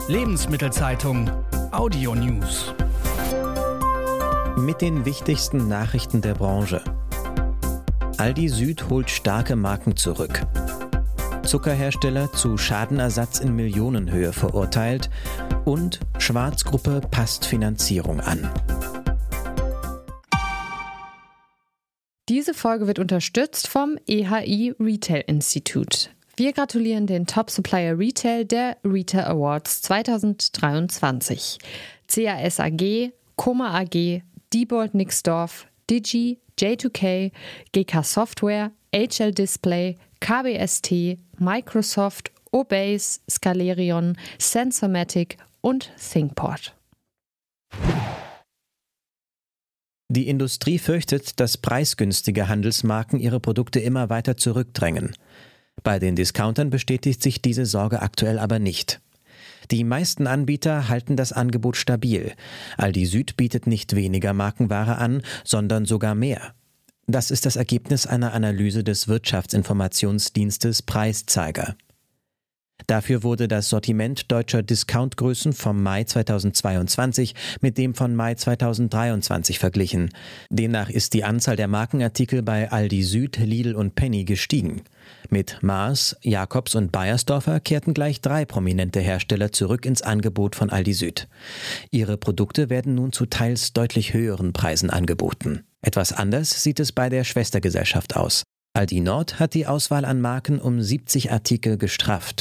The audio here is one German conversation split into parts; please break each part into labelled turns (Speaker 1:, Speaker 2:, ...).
Speaker 1: Lebensmittelzeitung Audio News.
Speaker 2: Mit den wichtigsten Nachrichten der Branche. Aldi Süd holt starke Marken zurück. Zuckerhersteller zu Schadenersatz in Millionenhöhe verurteilt und Schwarz-Gruppe passt Finanzierung an.
Speaker 3: Diese Folge wird unterstützt vom EHI Retail Institute. Wir gratulieren den Top Supplier Retail der Retail Awards 2023. CAS AG, Coma AG, Diebold Nixdorf, Digi, J2K, GK Software, HL Display, KBST, Microsoft, Obase, Scalerion, Sensormatic und ThinkPort.
Speaker 2: Die Industrie fürchtet, dass preisgünstige Handelsmarken ihre Produkte immer weiter zurückdrängen. Bei den Discountern bestätigt sich diese Sorge aktuell aber nicht. Die meisten Anbieter halten das Angebot stabil. Aldi Süd bietet nicht weniger Markenware an, sondern sogar mehr. Das ist das Ergebnis einer Analyse des Wirtschaftsinformationsdienstes Preiszeiger. Dafür wurde das Sortiment deutscher Discountgrößen vom Mai 2022 mit dem von Mai 2023 verglichen. Demnach ist die Anzahl der Markenartikel bei Aldi Süd, Lidl und Penny gestiegen. Mit Mars, Jacobs und Beiersdorfer kehrten gleich 3 prominente Hersteller zurück ins Angebot von Aldi Süd. Ihre Produkte werden nun zu teils deutlich höheren Preisen angeboten. Etwas anders sieht es bei der Schwestergesellschaft aus. Aldi Nord hat die Auswahl an Marken um 70 Artikel gestrafft.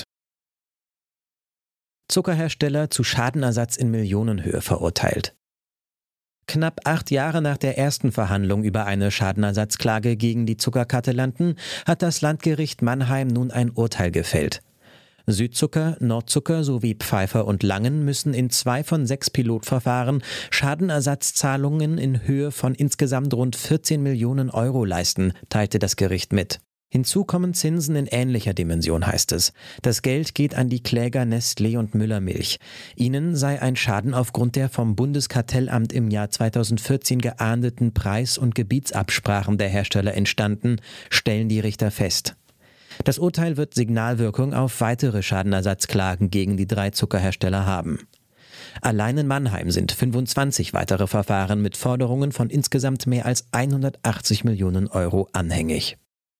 Speaker 2: Zuckerhersteller zu Schadenersatz in Millionenhöhe verurteilt. Knapp 8 Jahre nach der ersten Verhandlung über eine Schadenersatzklage gegen die Zuckerkartellanten hat das Landgericht Mannheim nun ein Urteil gefällt. Südzucker, Nordzucker sowie Pfeiffer und Langen müssen in 2 von 6 Pilotverfahren Schadenersatzzahlungen in Höhe von insgesamt rund 14 Millionen Euro leisten, teilte das Gericht mit. Hinzu kommen Zinsen in ähnlicher Dimension, heißt es. Das Geld geht an die Kläger Nestlé und Müller-Milch. Ihnen sei ein Schaden aufgrund der vom Bundeskartellamt im Jahr 2014 geahndeten Preis- und Gebietsabsprachen der Hersteller entstanden, stellen die Richter fest. Das Urteil wird Signalwirkung auf weitere Schadenersatzklagen gegen die 3 Zuckerhersteller haben. Allein in Mannheim sind 25 weitere Verfahren mit Forderungen von insgesamt mehr als 180 Millionen Euro anhängig.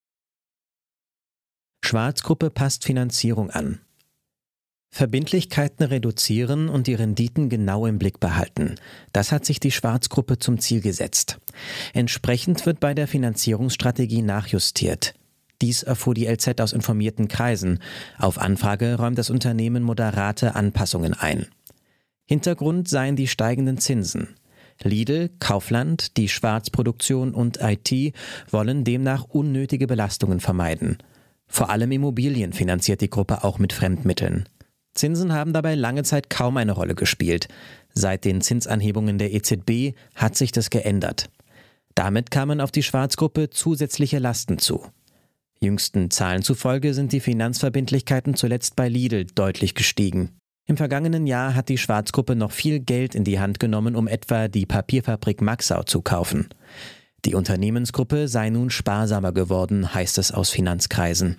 Speaker 2: Schwarz-Gruppe passt Finanzierung an. Verbindlichkeiten reduzieren und die Renditen genau im Blick behalten. Das hat sich die Schwarz-Gruppe zum Ziel gesetzt. Entsprechend wird bei der Finanzierungsstrategie nachjustiert. Dies erfuhr die LZ aus informierten Kreisen. Auf Anfrage räumt das Unternehmen moderate Anpassungen ein. Hintergrund seien die steigenden Zinsen. Lidl, Kaufland, die Schwarzproduktion und IT wollen demnach unnötige Belastungen vermeiden. Vor allem Immobilien finanziert die Gruppe auch mit Fremdmitteln. Zinsen haben dabei lange Zeit kaum eine Rolle gespielt. Seit den Zinsanhebungen der EZB hat sich das geändert. Damit kamen auf die Schwarzgruppe zusätzliche Lasten zu. Jüngsten Zahlen zufolge sind die Finanzverbindlichkeiten zuletzt bei Lidl deutlich gestiegen. Im vergangenen Jahr hat die Schwarzgruppe noch viel Geld in die Hand genommen, um etwa die Papierfabrik Maxau zu kaufen. Die Unternehmensgruppe sei nun sparsamer geworden, heißt es aus Finanzkreisen.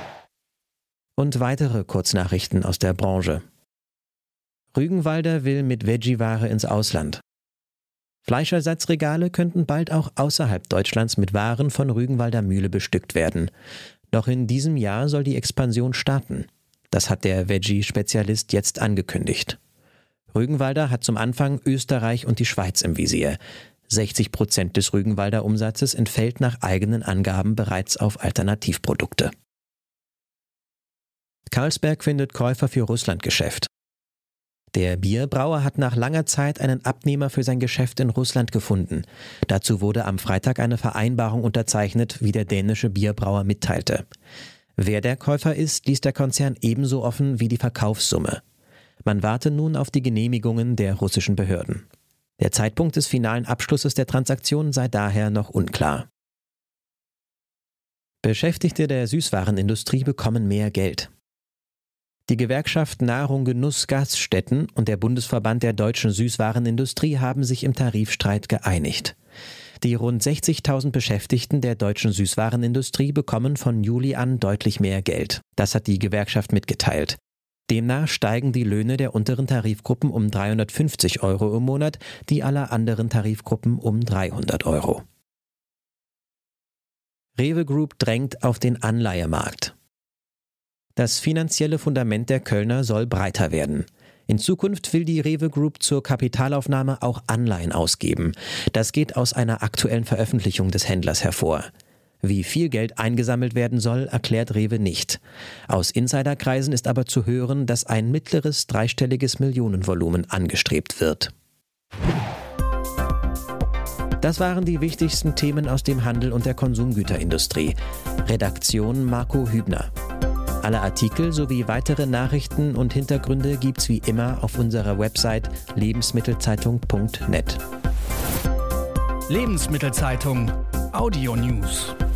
Speaker 2: Und weitere Kurznachrichten aus der Branche. Rügenwalder will mit Veggie-Ware ins Ausland. Fleischersatzregale könnten bald auch außerhalb Deutschlands mit Waren von Rügenwalder Mühle bestückt werden. Noch in diesem Jahr soll die Expansion starten. Das hat der Veggie-Spezialist jetzt angekündigt. Rügenwalder hat zum Anfang Österreich und die Schweiz im Visier. 60% des Rügenwalder Umsatzes entfällt nach eigenen Angaben bereits auf Alternativprodukte. Carlsberg findet Käufer für Russlandgeschäft. Der Bierbrauer hat nach langer Zeit einen Abnehmer für sein Geschäft in Russland gefunden. Dazu wurde am Freitag eine Vereinbarung unterzeichnet, wie der dänische Bierbrauer mitteilte. Wer der Käufer ist, ließ der Konzern ebenso offen wie die Verkaufssumme. Man warte nun auf die Genehmigungen der russischen Behörden. Der Zeitpunkt des finalen Abschlusses der Transaktion sei daher noch unklar. Beschäftigte der Süßwarenindustrie bekommen mehr Geld. Die Gewerkschaft Nahrung Genuss Gaststätten und der Bundesverband der deutschen Süßwarenindustrie haben sich im Tarifstreit geeinigt. Die rund 60.000 Beschäftigten der deutschen Süßwarenindustrie bekommen von Juli an deutlich mehr Geld. Das hat die Gewerkschaft mitgeteilt. Demnach steigen die Löhne der unteren Tarifgruppen um 350 € im Monat, die aller anderen Tarifgruppen um 300 €. Rewe Group drängt auf den Anleihemarkt. Das finanzielle Fundament der Kölner soll breiter werden. In Zukunft will die Rewe Group zur Kapitalaufnahme auch Anleihen ausgeben. Das geht aus einer aktuellen Veröffentlichung des Händlers hervor. Wie viel Geld eingesammelt werden soll, erklärt Rewe nicht. Aus Insiderkreisen ist aber zu hören, dass ein mittleres dreistelliges Millionenvolumen angestrebt wird. Das waren die wichtigsten Themen aus dem Handel und der Konsumgüterindustrie. Redaktion Marco Hübner. Alle Artikel sowie weitere Nachrichten und Hintergründe gibt's wie immer auf unserer Website lebensmittelzeitung.net.
Speaker 1: Lebensmittelzeitung Audio News.